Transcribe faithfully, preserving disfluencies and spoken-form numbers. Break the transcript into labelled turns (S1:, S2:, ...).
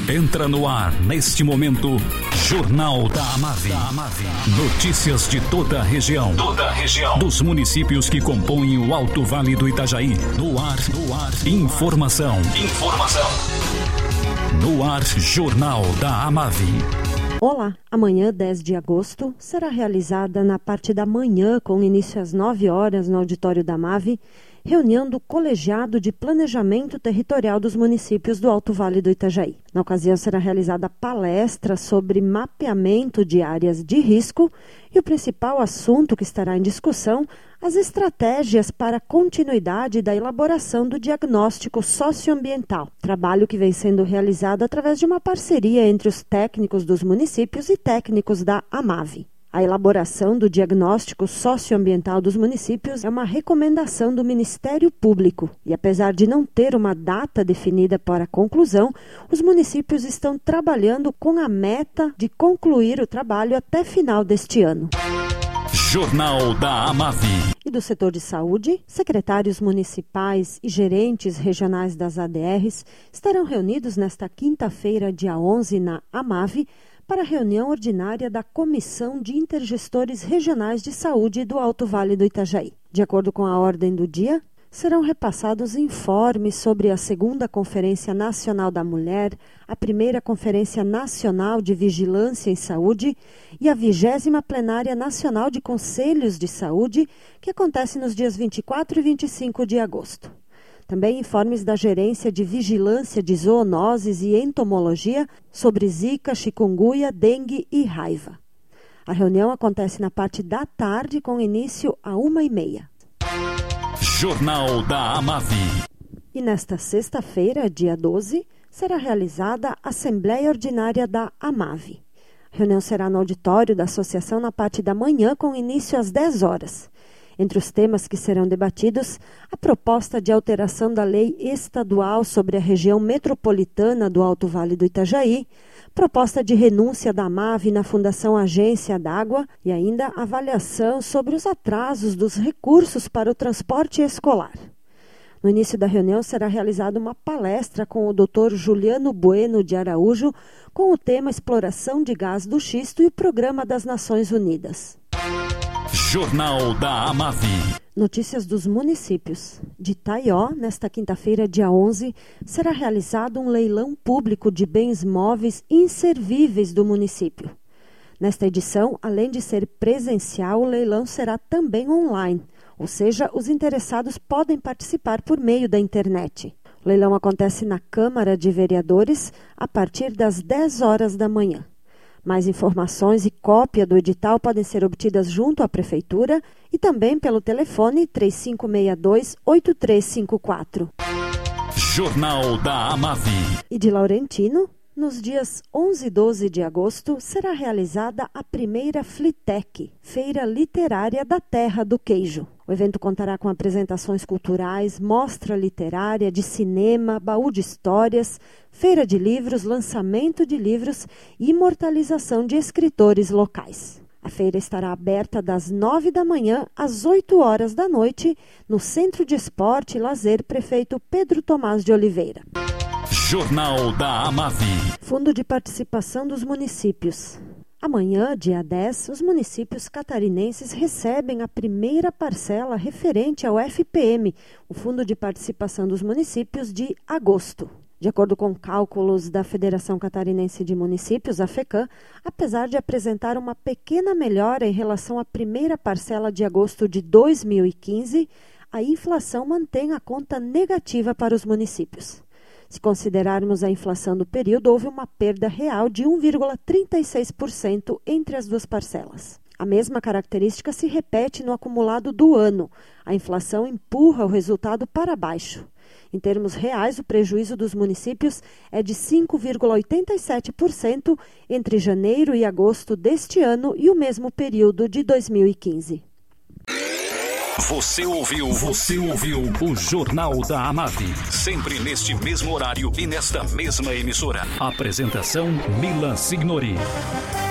S1: Entra no ar, neste momento, Jornal da Amave. Notícias de toda a região. Toda a região. Dos municípios que compõem o Alto Vale do Itajaí. No ar, no ar. Informação. Informação. No ar, Jornal da Amave.
S2: Olá, amanhã, dez de agosto, será realizada na parte da manhã, com início às nove horas no auditório da Amave, reunião do Colegiado de Planejamento Territorial dos Municípios do Alto Vale do Itajaí. Na ocasião será realizada palestra sobre mapeamento de áreas de risco e o principal assunto que estará em discussão, as estratégias para a continuidade da elaboração do diagnóstico socioambiental, trabalho que vem sendo realizado através de uma parceria entre os técnicos dos municípios e técnicos da Amave. A elaboração do diagnóstico socioambiental dos municípios é uma recomendação do Ministério Público e, apesar de não ter uma data definida para a conclusão, os municípios estão trabalhando com a meta de concluir o trabalho até final deste ano.
S1: Jornal da Amave.
S2: E do setor de saúde, secretários municipais e gerentes regionais das A D Rs estarão reunidos nesta quinta-feira, dia onze, na Amave, para a reunião ordinária da Comissão de Intergestores Regionais de Saúde do Alto Vale do Itajaí. De acordo com a ordem do dia, serão repassados informes sobre a segunda Conferência Nacional da Mulher, a primeira Conferência Nacional de Vigilância em Saúde e a vigésima Plenária Nacional de Conselhos de Saúde, que acontece nos dias vinte e quatro e vinte e cinco de agosto. Também informes da Gerência de Vigilância de Zoonoses e Entomologia sobre zika, chikungunya, dengue e raiva. A reunião acontece na parte da tarde, com início a uma e meia.
S1: Jornal da Amave.
S2: E nesta sexta-feira, dia doze, será realizada a Assembleia Ordinária da Amave. A reunião será no auditório da Associação na parte da manhã, com início às dez horas. Entre os temas que serão debatidos, a proposta de alteração da lei estadual sobre a região metropolitana do Alto Vale do Itajaí, proposta de renúncia da Amave na Fundação Agência d'Água e ainda avaliação sobre os atrasos dos recursos para o transporte escolar. No início da reunião será realizada uma palestra com o doutor Juliano Bueno de Araújo com o tema Exploração de Gás do Xisto e o Programa das Nações Unidas.
S1: Jornal da Amave.
S2: Notícias dos municípios. De Itaió, nesta quinta-feira, dia onze, será realizado um leilão público de bens móveis inservíveis do município. Nesta edição, além de ser presencial, o leilão será também online, ou seja, os interessados podem participar por meio da internet. O leilão acontece na Câmara de Vereadores a partir das dez horas da manhã. Mais informações e cópia do edital podem ser obtidas junto à Prefeitura e também pelo telefone três cinco seis dois, oito três cinco quatro.
S1: Jornal da Amave.
S2: E de Laurentino, nos dias onze e doze de agosto, será realizada a primeira Flitec, Feira Literária da Terra do Queijo. O evento contará com apresentações culturais, mostra literária, de cinema, baú de histórias, feira de livros, lançamento de livros e imortalização de escritores locais. A feira estará aberta das nove da manhã às oito horas da noite no Centro de Esporte e Lazer Prefeito Pedro Tomás de Oliveira.
S1: Jornal da Amave.
S2: Fundo de Participação dos Municípios. Amanhã, dia dez, os municípios catarinenses recebem a primeira parcela referente ao F P M, o Fundo de Participação dos Municípios, de agosto. De acordo com cálculos da Federação Catarinense de Municípios, a FECAM, apesar de apresentar uma pequena melhora em relação à primeira parcela de agosto de dois mil e quinze, a inflação mantém a conta negativa para os municípios. Se considerarmos a inflação do período, houve uma perda real de um vírgula trinta e seis por cento entre as duas parcelas. A mesma característica se repete no acumulado do ano. A inflação empurra o resultado para baixo. Em termos reais, o prejuízo dos municípios é de cinco vírgula oitenta e sete por cento entre janeiro e agosto deste ano e o mesmo período de dois mil e quinze.
S1: Você ouviu, você ouviu o Jornal da Amave. Sempre neste mesmo horário e nesta mesma emissora. Apresentação Milan Signori.